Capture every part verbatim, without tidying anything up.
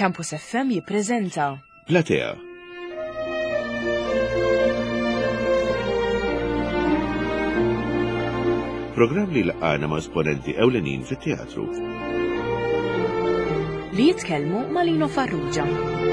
Campus F M jippreżenta Platea. Programm li laqana ma' esponenti ewlenin fit-teatru. li jitkellmu ma' Lino Farrugia.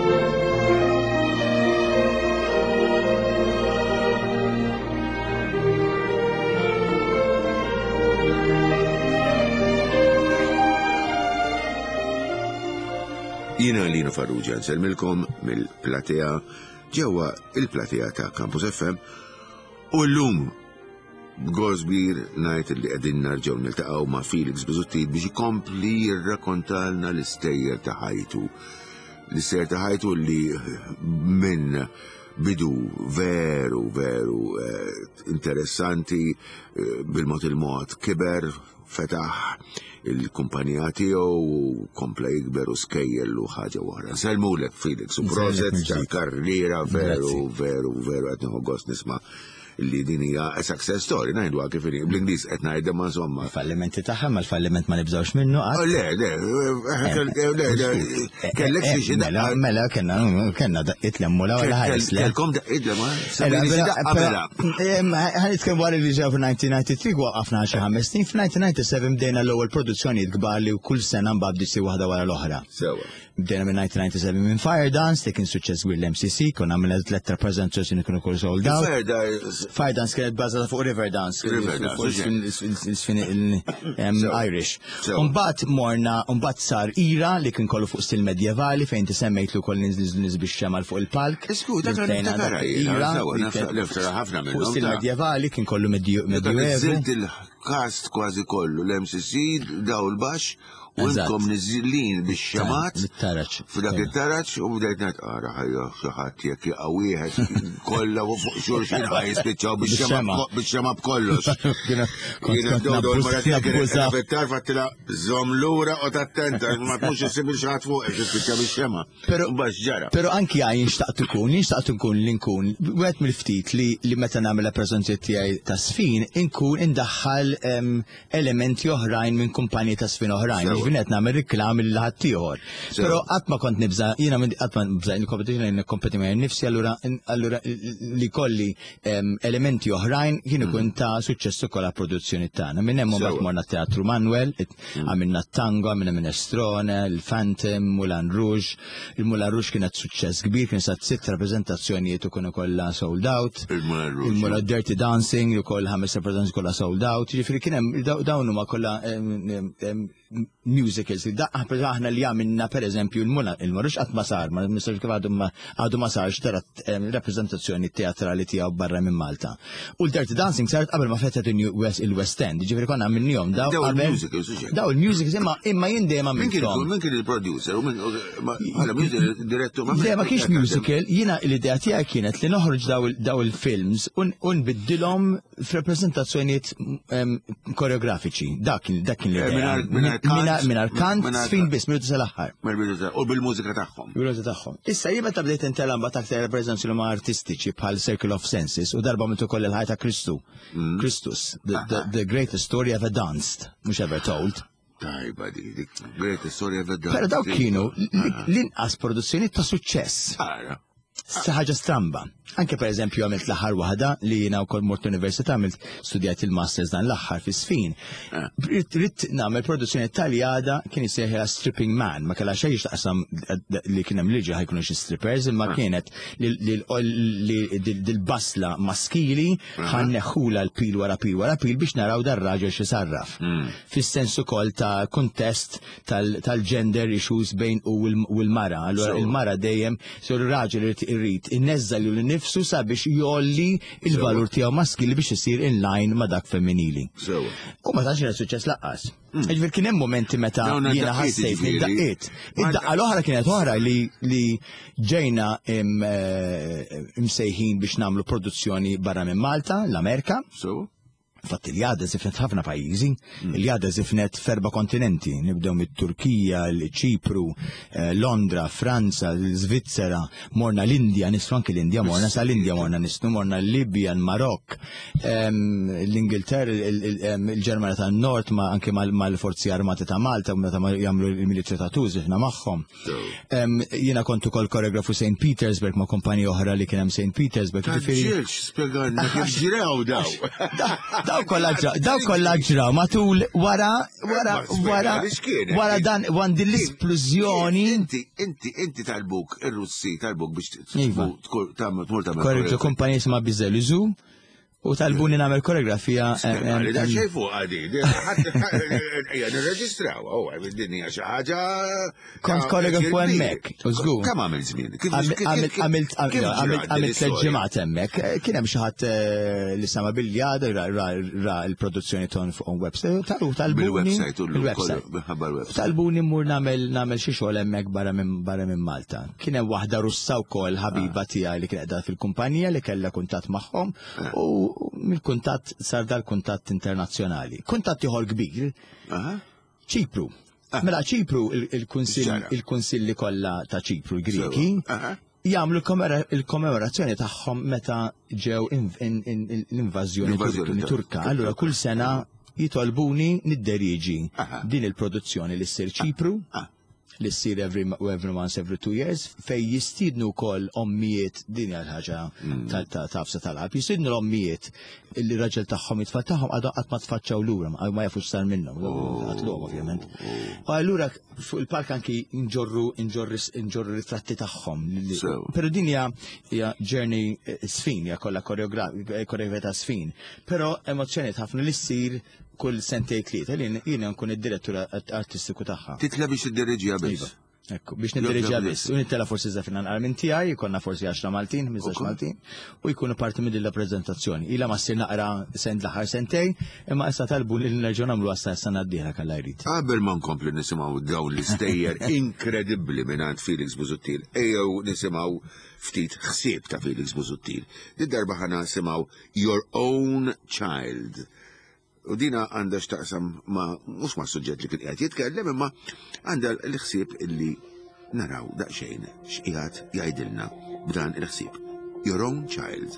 Jina Lino Farrugia nsellmilkom mill-Platea ġewwa il-Platea ta' Campus F M u llum b'gosbir ngħid li qegħdin nerġgħu niltaqgħu ma' Felix Biżuttit biex ikompli jirrakkontalna l-istejjer ta' ħajtu. L-istejjer ta' ħajtu li minn bidu veru veru eh, interessanti eh, bil-mod il-mod kiber fetaħ il-kumpanija tiegħu u kompla jikber u skejjel u ħaġa wara. Selmulek Felix u prożett ta' karriera veru veru veru qed nieħu gost nisma' li din hija a success story ngħidu kif bl-Ingliż qed ngħidha ma insomma. Il-fallimenti tagħha ma l-falliment ma nibżgħux minnu qatt. Le, le, le, kellek xi Mela, mela kellna kellna daqqiet l-emmula wara ħares le. Kellkom daqqiet lemma? Ħanitkellem wara li ġew f'nineteen ninety-three waqafna xi ħames snin, f'nineteen ninety-seven bdejna l-ewwel produzzjonijiet kbar li kull sena mbagħad issir waħda wara l-oħra. Sewa. Bdejna minn nineteen ninety-seven minn Fire Dance li kien suċċess gwir l-M C C, konna għamilna tliet rappreżentazzjoni kienu kull sold out. Fire Dance Fire Dance kienet bbażata fuq River Dance, Irish. Mbagħad morna, mbagħad sar ira li kien kollu fuq stil medjevali fejn tisemmejtlu wkoll nisbix xemal fuq il-palk. Iskuta ira fuq stil medjevali kien kollu medjuevu. Il-cast kważi kollu l-M C C daw il-baxx u inkom niżillin bix-xamat f'dak it-taraċ u bdejt ngħid ara ħajja xi ħadd jekk jaqa' wieħed kollha fuq xulxin ħajspiċċaw bix-xema b'kollox. Kienet dowdu l-mara tiegħek kienet fettar fattilha żomm lura u tattenta ma tmux issib xi ħadd fuq tispiċċa bix-xema. Mbagħad ġara. Però anki għaj nixtaqt ikun, nixtaqt nkun li nkun wieħed mill-ftit li li meta nagħmel rappreżentazzjoni tiegħi ta' sfin inkun indaħħal elementi oħrajn minn kumpaniji ta' sfin oħrajn. Ġifinet nagħmel riklam il ħadd ieħor. Però qatt ma kont nibża, jiena qatt ma nibża il-competition li nikkompeti ma' nifsi allura allura li kolli elementi oħrajn kien ikun ta' suċċess ukoll għall-produzzjoni tagħna. Minn hemm mbagħad morna Teatru Manuel, għamilna t-tango, għamilna Minestrone, il-Phantom, Moulin Rouge. Il-Moulin Rouge kienet suċċess kbir, kien sa sitt rappreżentazzjonijiet ukoll kollha sold out. Il-Moulin Dirty Dancing ukoll ħames rappreżentazzjoni kollha sold out. Jiġifieri kien hemm dawn huma kollha musicals, daqqa aħna li għamilna per eżempju il-Mula, il-Marux għat ma sar, ma mistax kif għadu ma sarx tara rappresentazzjoni teatrali tiegħu barra minn Malta. U l-Dirty Dancing saret qabel ma fetet il-West End, ġifieri konna għamilnihom daw il-musicals. Daw il-musicals imma imma jien dejjem għamilthom. Min kien il-producer u bħala music direttur ma. Le ma kienx musical, jiena l-idea tiegħi kienet li noħroġ daw il-films u nbiddilhom f'rappreżentazzjonijiet koreografiċi. Dak kien l-idea. Minar kant sfin biss, minutu sal-aħħar. U bil-mużika tagħhom. Bil-mużika tagħhom. Issa jien meta bdejt intellam bat aktar rappreżentazzjoni ma' artistiċi bħal Circle of Senses u darba mitu koll il-ħajta Kristu. Kristus, the greatest story ever danced, mhux ever told. Tajba di, greatest story ever danced. Però dawk kienu l-inqas produzzjoni ta' suċċess. Ħaġa stramba. Anke per eżempju għamilt l-aħħar waħda li jiena wkoll mort l-Università għamilt studjat il-Masters dan l-aħħar fi Sfin. Ritt nagħmel produzzjoni taljada kien jissejħilha Stripping Man, ma kellha xejn taqsam li kien hemm liġi ħajkunu xi strippers, imma kienet dil-basla maskili ħanneħħula l-pil wara pil wara pil biex naraw dar raġel xi sarraf. Fis-sens ukoll ta' kuntest tal-gender issues bejn u l-mara. Allura il-mara dejjem sur raġel irrid inneżżal li nifsu sabiex jolli il-valur tiegħu maskili biex isir in line ma' dak femminili. U ma tantx suċċess laqqas. Ġifier kien hemm momenti meta jiena ħassejt li daqqiet. Id-daqqa l-oħra kienet oħra li ġejna imsejħin biex nagħmlu produzzjoni barra minn Malta, l-Amerika. Fatt il-jada zifnet ħafna pajjiżi, il-jada zifnet ferba kontinenti, nibdew mit-Turkija, l-Ċipru, Londra, Franza, l-Svizzera, morna l-Indja, nislu anke l-Indja, morna sa l-Indja, morna nislu, morna l-Libja, l-Marok, l-Ingilterra, il-Ġermana tan-Nord, ma anke mal-Forzi Armati ta' Malta, meta jagħmlu l-Milizja ta' Tużif magħhom. Jiena kontu kol koreografu Saint Petersburg ma' kumpanija oħra li kien hemm Saint Petersburg. Ġielx, spjegana kif ġiraw daw. Daw kollha ġraw matul wara wara wara wara dan wan din l-esplużjoni. Inti inti inti talbuk ir-Russi talbuk biex tmur tagħmel korreġu kumpanija isma' Biżeliżu u talbuni nagħmel koreografija. Da xejn fuq għadi, ejja nirreġistraw, oh, din hija xi ħaġa. Kont koreografu hemmhekk, żgur. Kemm għamil żmien? Għamilt għamilt tliet ġimgħat hemmhekk. Kien hemm xi ħadd li sama bil-jada ra l-produzzjoni ton fuq website talbuni. Talbuni mmur nagħmel nagħmel xi xogħol hemmhekk barra minn Malta. Kien hemm waħda Russa wkoll ħabiba tiegħi li kien qiegħda fil-kumpanija li kellha kuntatt magħhom u mill-kuntatt sar dal-kuntatt internazzjonali. Kuntatt ieħor kbir. Ċipru. Mela Ċipru il-kunsilli kollha ta' Ċipru Griki jagħmlu il-kommemorazzjoni tagħhom meta ġew l-invażjoni Turka. Allura kull sena jitolbuni nidderiġi din il-produzzjoni li ssir Ċipru li ssir every once every two years fej jistidnu wkoll ommijiet din hija ħaġa tafsa tal-qalb. Jistidnu l-ommijiet li raġel tagħhom it-tfal tagħhom għadha qatt ma tfaċċaw lura ma jafux sar minnhom. Għatlhom ovvjament. U allura fuq il-park anki nġorru nġorru ritratti tagħhom. Però din hija journey sfin, hija kollha koreografija ta' sfin. Però emozzjoni ħafna li ssir kull sentej tlieta li jiena nkun id-direttur artistiku tagħha. Titla biex iddirreġiha biss. Ekku, biex niddirreġiha biss. U nittela forsi żafina nqar minn tiegħi, jkollna forsi għaxra Maltin, miżax Maltin, u jkunu parti minn din l-rappreżentazzjoni. Ilha ma ssir naqra sent l-aħħar sentej, imma issa talbu li nerġgħu nagħmlu għasta s-sena d-dieħla kellha jrid. Qabel ma nkomplu nisimgħu dawn l-istejjer inkredibbli mingħand Felix Busuttil, ejjew nisimgħu ftit ħsieb ta' Felix Busuttil. Did-darba ħana nisimgħu Your Own Child. U dina għandha x'taqsam ma mhux ma' suġġett li kien qiegħed jitkellem imma għandha l-ħsieb illi naraw daqsxejn x'qiegħed jgħidilna b'dan il-ħsieb. Your Own Child.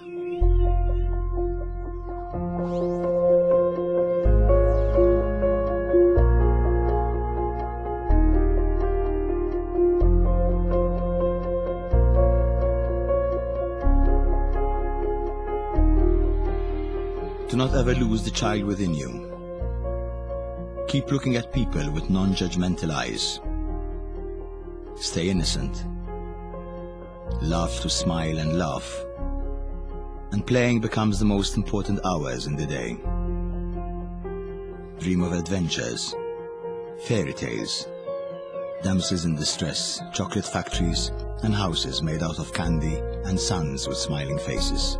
Do not ever lose the child within you. Keep looking at people with non-judgmental eyes. Stay innocent. Love to smile and laugh. And playing becomes the most important hours in the day. Dream of adventures, fairy tales, damsels in distress, chocolate factories, and houses made out of candy and suns with smiling faces.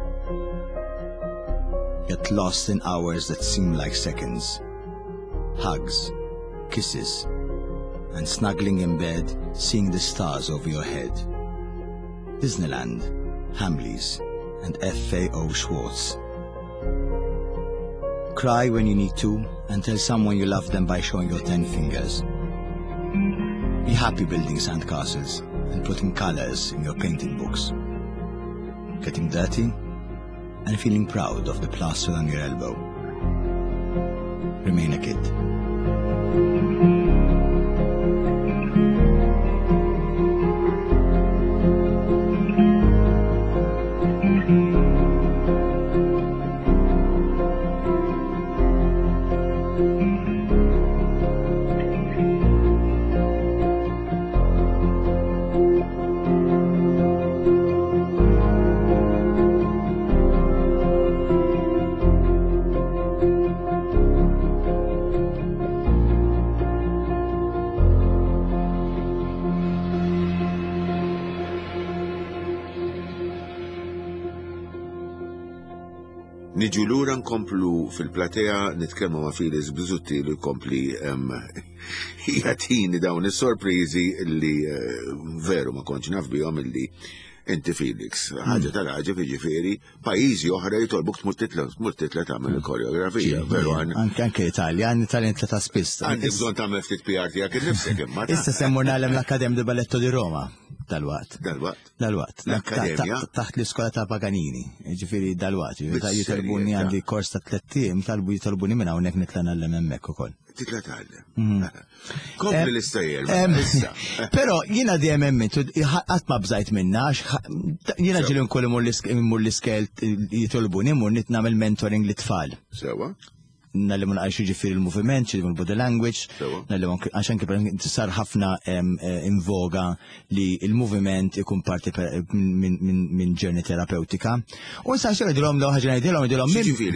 Get lost in hours that seem like seconds. Hugs, kisses, and snuggling in bed, seeing the stars over your head. Disneyland, Hamleys, and F A O Schwartz. Cry when you need to, and tell someone you love them by showing your ten fingers. Be happy building sandcastles and putting colors in your painting books. Getting dirty, and feeling proud of the plaster on your elbow. Remain a kid. Niġu lura nkomplu fil-platea nitkellmu ma' Felix Busuttil li jkompli jagħtini dawn is-sorpriżi li veru ma kontx naf bihom illi inti Felix, ħaġa tal-ħaġa jiġifieri pajjiżi oħra jitolbuk tmur titla tmur titla tagħmel il-koreografija, però Anke anke Italjan, Italjan tla ta' spiss. għandi bżonn tagħmel ftit P R tiegħek innifsek imma. Issa semmur nagħlem l-Akkadem di Balletto di Roma dal-waqt. Dal-waqt? Dal-waqt. L-Akkademja? Taħt l-iskola ta' Paganini, ġifieri dal-waqt. Jitolbuni Bis-serjetà. għandi kors ta' tliet tiem, talbu jitolbuni minn hawnhekk nitla nagħlem hemmhekk ukoll. Titla tgħallem. Kompli l-istajjel. Em, issa. Pero jiena dejjem emmentu qatt ma bżajt minna għax jiena ġieli nkolli immur l-iskel jitolbuni immur nit nagħmel mentoring lit-tfal. Sewa? Nallimun għax ġifiri il-moviment, ġifiri il-body language, Sewa. nallimun għax anke per sar ħafna em, eh, in voga li il-moviment ikun parti per- minn min, min ġerni terapeutika. U nsa xer dilom l ħagġa dilom dilom Ġifieri,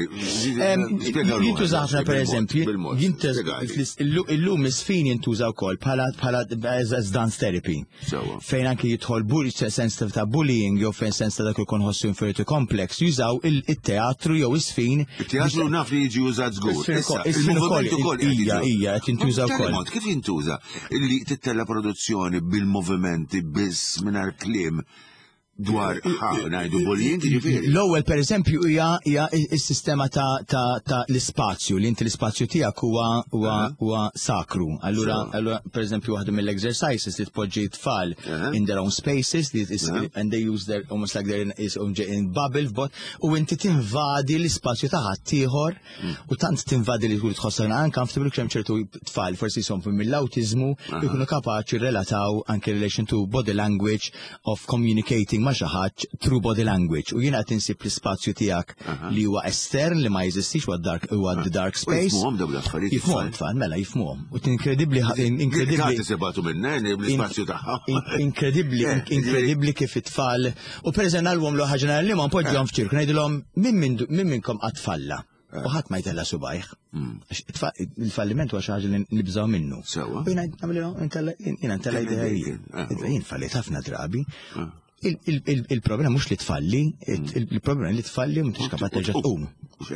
jintuża ħafna per eżempju, jintuż illum is-sfin jintuża wkoll bħala bħala as dance therapy. Sewa. Fejn anke jidħol bully sens ta' bullying jew fejn sens ta' dak ikun ħossu inferiority complex jużaw il-teatru jew is-sfin. Il-teatru naf li jiġi użat żgur. Is-sfin Issa, ukoll- is-sfin il-moviment ukoll, ukoll ija, qed ija, qed jintuża Ma wkoll. b'tali mod, kif jintuża li tittella produzzjoni bil-movimenti biss mingħajr kliem dwar ħa ngħidu bullying jiġifieri. L-ewwel pereżempju hija hija s-sistema ta' ta' ta' l-ispazju, li inti l-ispazju tiegħek huwa huwa huwa sakru. Allura Sewa. allura pereżempju waħda mill-exercises li tpoġġi t-tfal Aha. in their own spaces li is- Aha. and they use their almost like they're in, is in bubble but u inti tinvadi l-ispazju ta' ħaddieħor u tant tinvadi li tkun tħossok uncomfortable kemm ċertu tfal forsi jsompru mill-awtiżmu jkunu kapaċi relataw anke relation to body language of communicating ma' xi ħadd through body language u jiena qed insib l-ispazju tiegħek li huwa estern li ma jeżistix huwa dark huwa the dark U space. jifhmuhom dawn l-affarijiet Jifhmuhom tfal, mela jifhmuhom. U tinkredibbli inkredibbli Għati sebatu minna, l-ispazju taħħa. Incredibli, Eh, incredibli kif it-tfal. U per eżempju għalwom l ħagġa li ma npoġġhom f'ċirku ngħidilhom min min- min minnkom qatt falla. U ħadd ma jtella subajh. Għax it-fa- Il-falliment huwa xi ħaġa li nibżgħu minnu. Sewa. U jiena nagħmilhom jiena ntella Tella jidher Ah, jien fallit ħafna drabi. Il- il- il- Il-problema mhux li tfalli, il- il-problema li tfalli m'intix kapaċi terġa' tqum.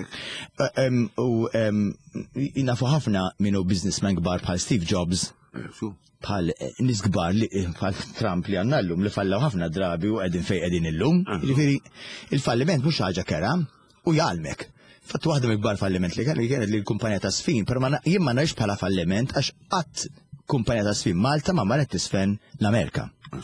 Eh, em, U em, nafu ħafna minnu businessman kbar bħal Steve Jobs bħal eh, nis kbar li eh, bħal Trump li għanna l-lum li fallaw ħafna drabi u għedin fej għedin il-lum. Ġifiri, il-falliment mux ħaġa kera u jgħalmek. Fatt waħda mill-kbar falliment li kienet kienet li l-kumpanija ta' sfin, per ma jien ma nagħix bħala falliment għax qatt kumpanija ta' sfin Malta ma marret tisfen l-Amerika.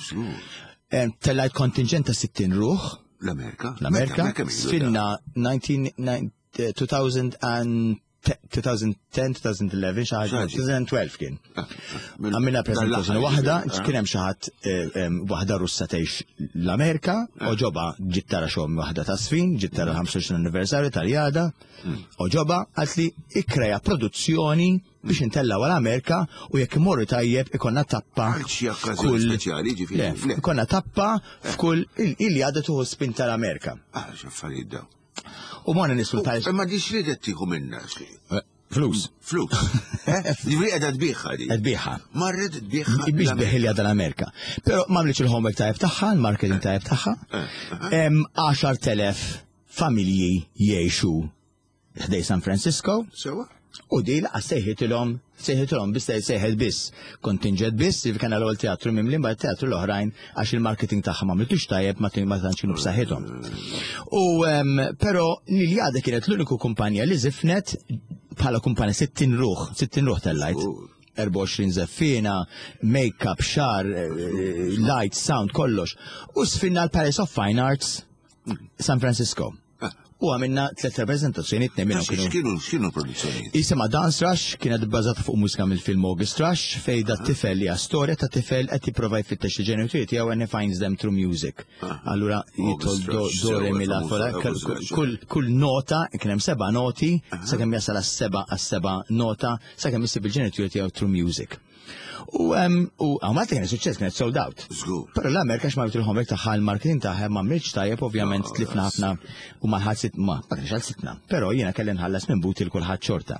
Em, Tellajt kontingent ta' sittin ruħ L-Amerika? l-Amerika, sfinna nineteen nine- eh, two thousand and te- twenty ten, twenty eleven, xaħġa, Xaħġa. twenty twelve kien. Għamilna prezentazzjoni wahda, kien hemm xi ħadd eh, em, waħda Russa tgħix l-Amerika, oġoba ġiet tara xogħol waħda ta' sfin, ġiet tara ħamsa vgħishrin anniversarju tal-jada, oġoba għalt li ikkreja produzzjoni biex intellaw għal-Amerika u jekk imorru tajjeb ikonna tappa Għal xi okkażjoni speċjali, ġifieri, Le, fle. ikonna tappa f'kull il-jada tuħu spin tal-Amerika. Ah, xaffarijiet daw. U ma nisul tal Ma diċ li qed tieħu minna. flus. Flus. Ġifri qiegħda tbieħħa di. Tbiħa. Marret tbieħħa. Biex biħilja dal-Amerika. Pero ma mliċ il-homework tajb taħħa, il-marketing tajb taħħa. Hemm għaxar telef familji jiexu ħdej San Francisco Sewa? u di laqa sejħitilhom sejħitilhom biss sejħed biss kontingent biss jif kien l-ewwel teatru mimlin bħal teatru l-oħrajn għax il-marketing tagħha ma mlitux tajjeb ma ma tantx kienu b'saħħithom. U em, però Liljada kienet l-uniku kumpanija li żifnet bħala kumpanija sittin ruħ, sittin ruħ tal-lajt. erba' u għoxrin zeffina, make-up, xar, eh, light, sound, kollox. U sfinna l-Palace of Fine Arts San Francisco. U għamilna tlet rappresentazzjoni t minna kienu. X'kienu x'kienu produzzjonijiet? Jisima Dance Rush kienet bbażata fuq mużika mill-film August Rush fej da tifel li storja ta' tifel qed jipprova jfittex il-ġenituri tiegħu and he finds them through music. Allura jitol do do re mi la fola kull kull nota kien hemm seba' noti sakemm jasal għas-seba' għas-seba' nota sakemm isib il-ġenituri tiegħu through music. U em, u għamalta kienet suċċess kienet sold out. Żgur. Però l-Amerika x'ma bitilhom hekk taħħa l-marketing taħħa ma mriċ tajjeb ovvjament tlifna ħafna u ma ħadsit ma ma kienx ħadsitna. Però jiena kelli nħallas minn buti l kulħadd xorta.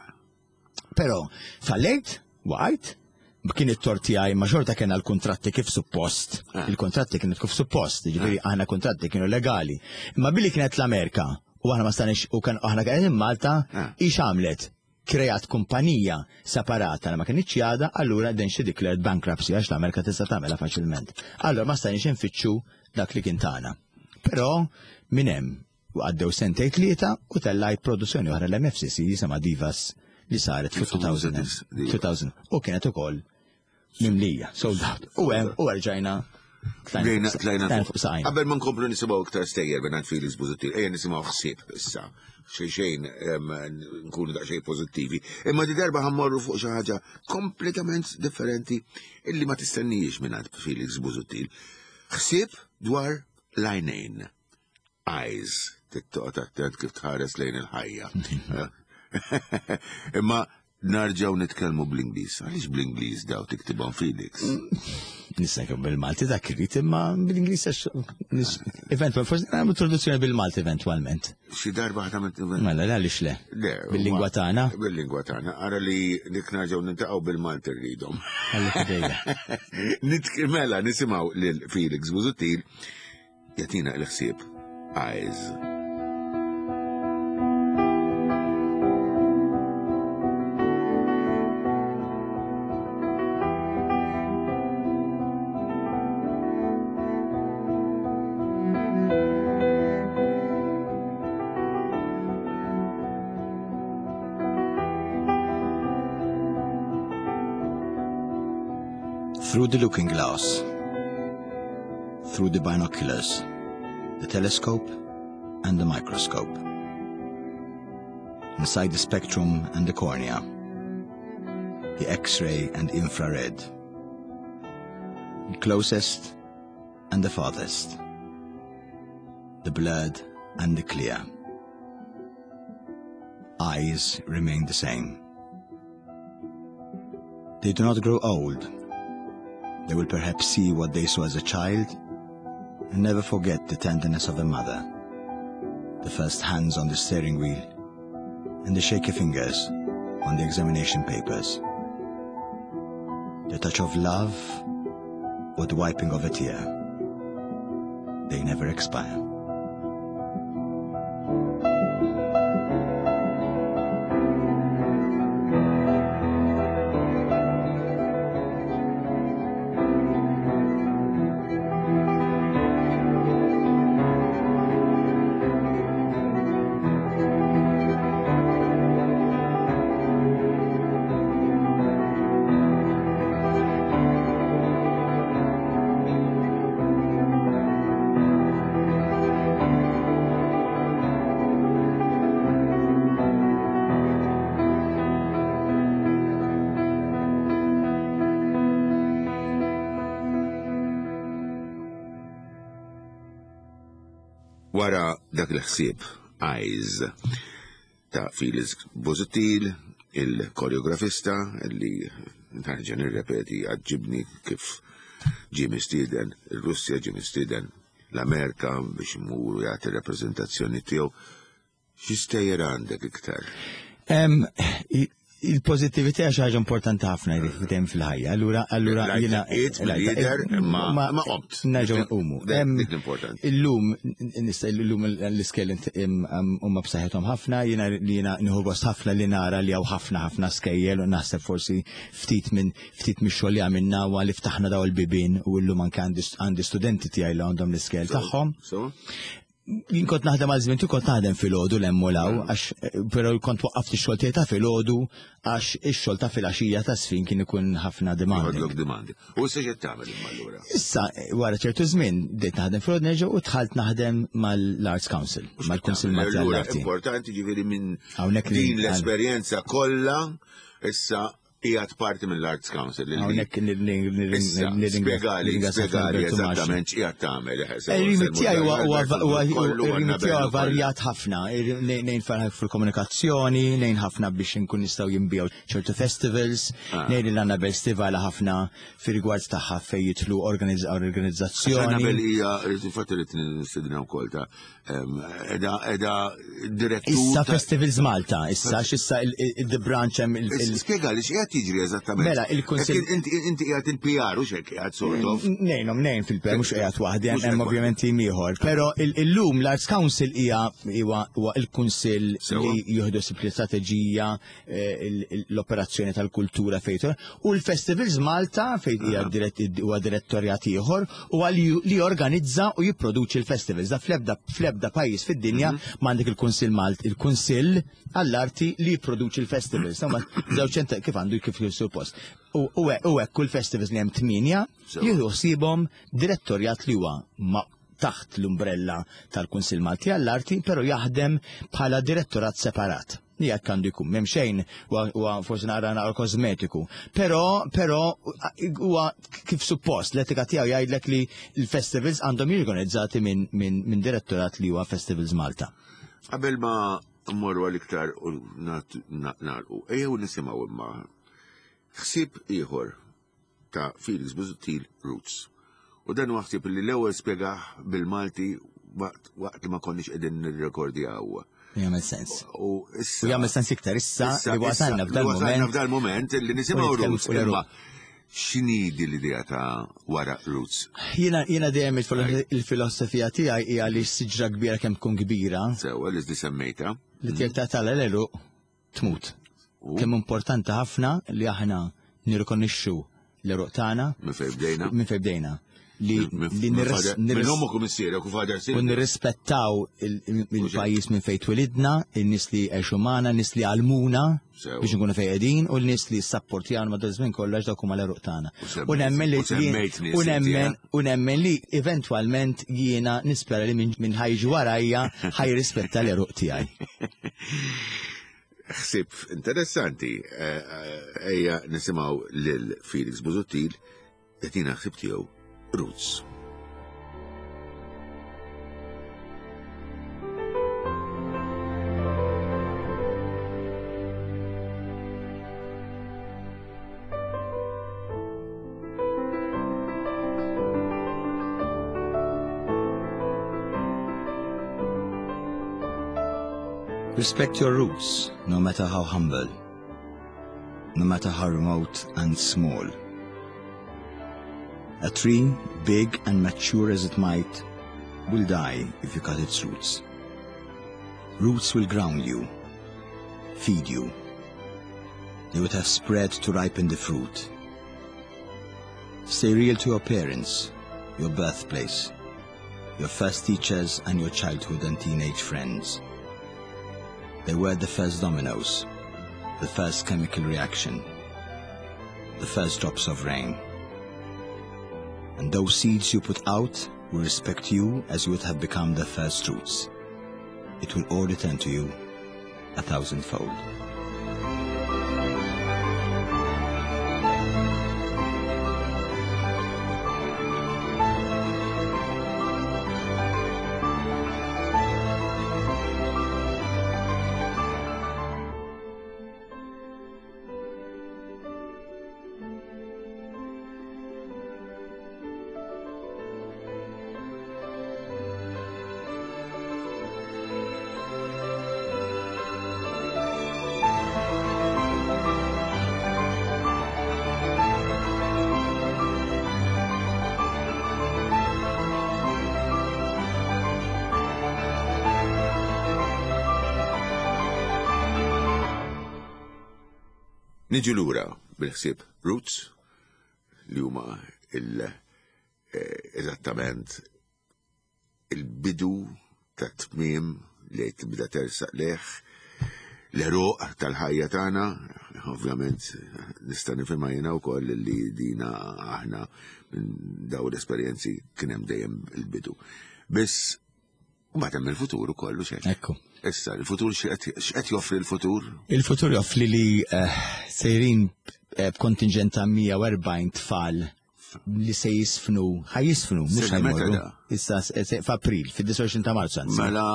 Però fallejt, waqajt, kien it-torti għaj ma xorta kien l-kontratti kif suppost. Il-kontratti kienet kif suppost, ġifieri aħna kontratti kienu legali. Imma billi kienet l-Amerika u aħna ma stanix u kan aħna kien Malta ix għamlet kreat kumpanija separata li ma kienx jada, allura den xi declared bankruptcy għax l-Amerika tista' tagħmilha faċilment. Allura ma stanix infittxu dak li kien tagħna. Però minn hemm għaddew sentej tlieta u tellajt produzzjoni oħra l-M F C C jisimha Divas li saret fil-two thousand u kienet ukoll mimlija, sold out. U hemm u rġajna Tlajna, tlajna. fuq saqajna. Qabel ma nkomplu nisimgħu iktar stejjer minn Felix Busuttil, ejja nisimgħu ħsieb issa. Xejn xejn nkunu daqsxejn pożittivi. Imma di darba ħammorru fuq xi ħaġa kompletament differenti illi ma tistennijiex minn Felix Busuttil. Ħsieb dwar l-għajnejn. Eyes. Tittoqgħod attent kif tħares lejn il-ħajja. Imma narġaw nitkellmu bl-Ingliż. Għaliex bl-Ingliż daw tiktibhom Felix? Nista' bil-Malti dak irrid imma bl-Ingliż għax eventwal forsi nagħmlu traduzzjoni bil-Malti eventwalment. Xi darba ħadd Mela għaliex le? Bil-lingwa tagħna? Bil-lingwa tagħna. Ara li dik narġgħu nintaqgħu bil-Malti rridhom. Mela nisimgħu lil Felix Busuttil jagħtina l-ħsieb Eyes. Through the looking glass, through the binoculars, the telescope and the microscope, inside the spectrum and the cornea, the X-ray and infrared, the closest and the farthest, the blurred and the clear. Eyes remain the same. They do not grow old. They will perhaps see what they saw as a child and never forget the tenderness of a mother, the first hands on the steering wheel and the shaky fingers on the examination papers, the touch of love or the wiping of a tear. They never expire. Wara dak l-ħsieb Eyes ta' Felix Busuttil, il-koreografista li nħarġa nirrepeti għadġibni kif ġie mistieden ir-Russja, ġie mistieden l-Amerika biex imur jagħti rappreżentazzjoni tiegħu. X'istejjer għandek iktar? Il-pozittività xi ħaġa importanti ħafna jrid dejjem fil-ħajja. Allura allura jiena lider ma ma qomt. Nerġgħu nqumu. Dik l-importanti. Illum nista' illum l-iskel huma b'saħħithom ħafna, jiena li jiena nieħu gost ħafna li nara li hawn ħafna ħafna skejjel u naħseb forsi ftit minn ftit mix-xogħol li għamilna u li ftaħna daw il-bibien u llum anke għandi studenti tiegħi li għandhom l-iskel tagħhom. Jien kont naħdem għal żmien kont naħdem filgħodu l-emmolaw, għax però kont waqqaft ix-xogħol tiegħi ta' filgħodu għax ix-xogħol ta' filgħaxija ta' sfin kien ikun ħafna demandi. demandi. U issa x'qed tagħmel imma allura? Issa wara ċertu żmien bdejt naħdem filgħodu nerġa' u dħalt naħdem mal-Arts Council, mal-Kunsill Martial Arti. Importanti ġifieri minn din l-esperjenza kollha issa qiegħed parti mill-Arts Council. Hawnhekk spjegali, spjegali eżattament x'qiegħed tagħmel. Il-rimit tiegħu varjat ħafna, nejn fil-komunikazzjoni, nejn ħafna biex inkun nistgħu jinbigħu ċertu festivals, nejn il-Annabel Stivala ħafna fir-rigward tagħha fejn jidħlu organizzazzjoni. Annabel hija infatti rid nistidna wkoll ta' edha direttur. Issa Festivals Malta, issa x'issa il-branch hemm il- Spjegali x'qiegħed jiġri eżattament? Mela, il-Kunsill- Hekk Inti inti qiegħed il-P R u x'hekk qiegħed sort of. Nejnom, nejn fil-per, mux qiegħed waħdi, Mhux hemm qiegħed ovvjament tim ieħor. Però il- illum l-Arts Council hija huwa huwa il-kunsill Sewa. li jieħdu l-istrateġija, eh, il- il- l-operazzjoni tal-kultura fejn u l-Festivals Malta fejn hija dirett- huwa direttorjat ieħor u għal li jorganizza u jipproduċi l-festivals. Da fl-ebda fl-ebda pajjiż fid-dinja m'għandek il-Kunsill Malt, il-Kunsill għall-arti li jipproduċi l-festivals. Insomma, żewġ ent- kif għandu kif suppost. U u hekk- u hekk kull festivals li hemm tminja Sewa. jieħdu ħsiebhom direttorjat li huwa ma' taħt l-umbrella tal-Kunsill Malti għall-Arti, però jaħdem bħala direttorat separat. Li jekk għandu jkun m'hemm xejn huwa forsi nara nara kosmetiku. Però però huwa kif suppost l-etika tiegħu jgħidlek li l-festivals għandhom jorganizzati minn min, min direttorat li huwa Festivals Malta. Qabel ma mmorru għal-iktar u narqu, ejjew nisimgħu imma ħsieb ieħor ta' Felix Busuttil Roots. U dan waħsib li l-ewwel spjegaħ bil-Malti waqt waqt li ma konniex qegħdin nirrekordjaw. Jagħmel sens. U U issa jagħmel sens iktar issa issa- li wasalna issa- f'dan li wasalna moment. f'dan moment li nisimgħu U nitkellmu Roots fuq imma x'inhi din l-idea ta' wara Roots? Jiena jiena dejjem il-filo- il-filosofija tiegħi hija li s-siġra kbira kemm tkun kbira Sewa li żdi semmejta. li tiegħek tagħtala l-eruq tmut. U Kemm importanti ħafna li aħna nirrikonoxxu l-eruq tagħna minn fejn bdejna? minn fejn bdejna. Li li Minn nirris- minn nirris- ommu kummissierja u fader u sir. nirrispettaw il- il- il-pajjiż minn fejn twilidna, in-nies li għexu magħna, nies li għalmuna Sew. biex nkunu fejn qegħdin u l-nies li sapportjana ma' żmien kollox dawk huma l-eruq tagħna. U semmejt- U nemmen li u semmejt nies u inti, nemmen eh? u nemmen li eventwalment jiena nispera li minn min ħajġu warajja ħajrispetta l-eruq tiegħi. Ħsib interessanti, eh, eh, ejja nisimaw lil Felix Busuttil qed jiena ħsib tiegħu Roots. Respect your roots, no matter how humble, no matter how remote and small. A tree, big and mature as it might, will die if you cut its roots. Roots will ground you, feed you. They would have spread to ripen the fruit. Stay real to your parents, your birthplace, your first teachers and your childhood and teenage friends. They were the first dominoes, the first chemical reaction, the first drops of rain. And those seeds you put out will respect you as you would have become the first roots. It will all return to you a thousandfold. Niġi lura bil-ħsieb Roots li huma il eżattament il-bidu ta' tmiem li tibda tersaq leħ l-eroq tal-ħajja tagħna, ovvjament nista' nifhimha jiena wkoll li dina aħna minn dawn l-esperjenzi kien hemm dejjem il-bidu. Biss mbagħad hemm il-futur ukoll u xejn. Ekku. Issa, il-futur x'qed joffri l-futur? Il-futur joffli li eh, sejrin eh, b'kontingent ta' mija u erbgħin tfal li se jisfnu, ħaj jisfnu, mhux Sena meta ħajmorru. da? issa f'April, fid-distortion ta' Marzu. Mela,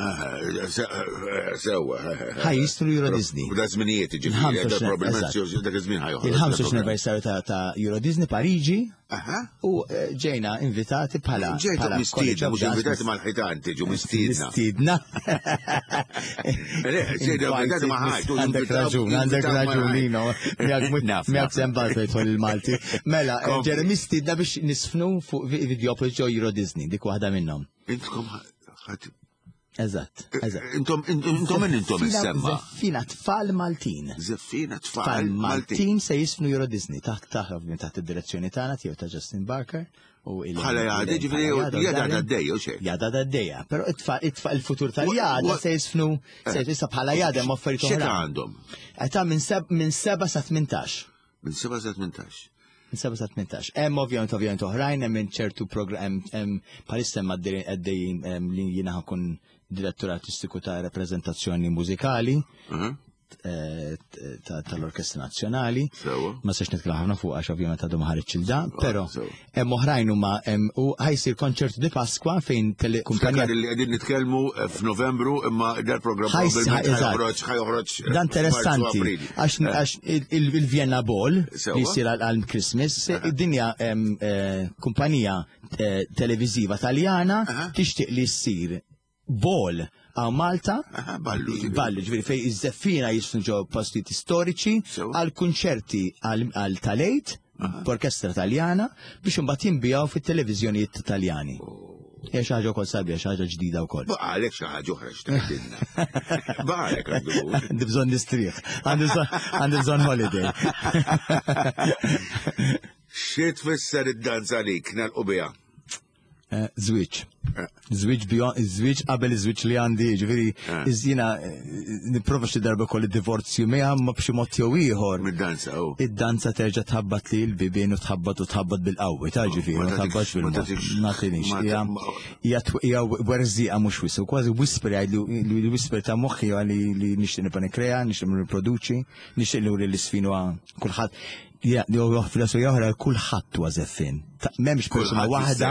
sewa. Ħaj jistru Euro Disney. Da żminijiet ġifieri, da probabbilment dak iż-żmien ħajħu. Il-ħamsa anniversarju ta' Euro Disney Pariġi. U ġejna invitati bħala. Ġejtu mistiedna, mhux invitati mal-ħitan, tiġu mistiedna. Mistiedna. Ġejna invitati ma' ħajt. Għandek raġun, għandek raġun lino. Miak sembat fejtħol il-Malti. Mela, ġejna mistiedna biex nisfnu fuq video ġo Euro Disney, dik waħda minnhom. Intkom ħadd. Eżatt, eżatt. Intom intom min intom issemma. Zeffina tfal Maltin. Zeffina tfal Maltin se jisfnu Euro Disney taħt taħt taħt id-direzzjoni tagħna tiegħu ta' Justin Barker u il Ħala jgħaddi ġifieri jgħadda għaddejja u xejn. Jgħadda għaddejja, però it-tfal il-futur tal-jgħadda se jisfnu se issa bħala jgħadda ma' affarijiet oħra. X'eta għandhom? Qed minn seba' sa tmintax. Minn seba' sa tmintax. Seba sa tmintax. Hemm ovvjament ovvjament oħrajn hemm ċertu programm hemm bħalissa hemm għaddejjin li jiena ħakun direttur artistiku ta' rappreżentazzjoni mużikali tal-Orkestra Nazzjonali. Ma sex nitkellem ħafna fuq għax ovvjament għadu ma ħareġ il-da, però hemm oħrajn huma u ħajsir konċert di Paskwa fejn telekumpanija li qegħdin nitkellmu f'Novembru imma dal-programm ħajjoħroġ. Dan interessanti għax il-Vienna Ball li jsir għal Christmas id-dinja kumpanija televiżiva Taljana tixtieq li ssir ball għaw Malta, ballu ġviri fej iż-żeffina jisnu ġo postijiet storiċi għal kunċerti għal talejt, b'orkestra taljana, biex imbagħad jinbijaw fit-televiżjonijiet taljani. Hija xi ħaġa wkoll sabiħ, xi ħaġa ġdida wkoll. Baqalek xi ħaġa oħra x'tgħidilna. Baqalek għandi bżonn nistrieħ, għandi bżonn holiday. Xi tfisser id-danza għalik nagħlqu biha? Żwieġ. Żwieġ żwieġ qabel iż-żwieġ li għandi, ġifieri jiena nipprova xi darba kolli divorzju miegħha ma b'xi mod jew ieħor. Mid-danza hu. Id-danza terġa' tħabbat li l-bibien u tħabbat u tħabbat bil-qawwi, ta' ġifieri ma tħabbatx bil-mod. Ma tinix. Hija werżieqa mhux wisq, kważi whisper jgħid li whisper ta' moħħi li nixtieq nibqa' nikkrea, nixtieq nirriproduċi, nixtieq li li l-isfin huwa kulħadd. Ja, li huwa filosofi oħra kulħadd huwa żeffin. M'hemmx persuna waħda.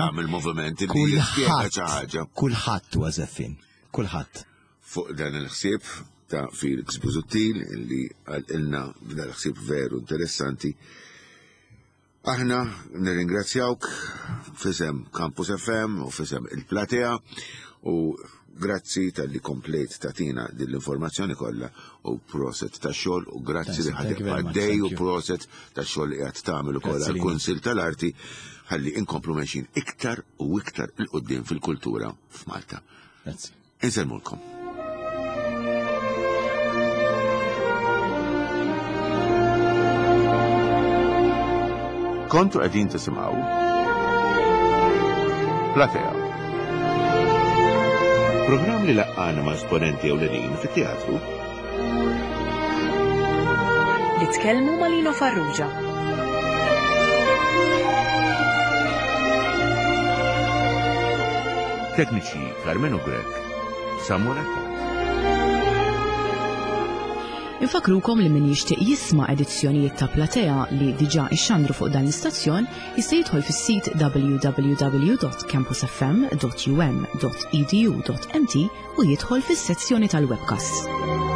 Kulħadd huwa żeffin. Kulħadd. Fuq dan il-ħsieb ta' Felix Busuttil li għalqilna b'dan il-ħsieb veru interessanti. Aħna nirringrazzjawk fisem Campus F M u fisem il-Platea u grazzi tal-li komplet tatina dell-informazzjoni kollha u proset ta' xogħol u grazzi li ħadd għaddej u proset ta' xogħol li qed tagħmel ukoll għall-Kunsill tal-Arti ħalli inkomplu mexjin iktar u iktar il-qudiem fil-kultura f'Malta. Grazzi. Inselmulkom. Kontu qegħdin tisimgħu Platea. Programm li laqqana ma' esponenti ewlenin fit-teatru li tkellmu ma' Lino Farrugia. Tekniċi Carmen Ugrek, Samuel. Infakrukom li min jixtieq jisma' edizzjonijiet ta' Platea li diġà ixxandru fuq dan l-istazzjon jista' jidħol fis-sit w w w dot campus f m dot u m dot e d u dot m t u jidħol fis-sezzjoni tal-webcast.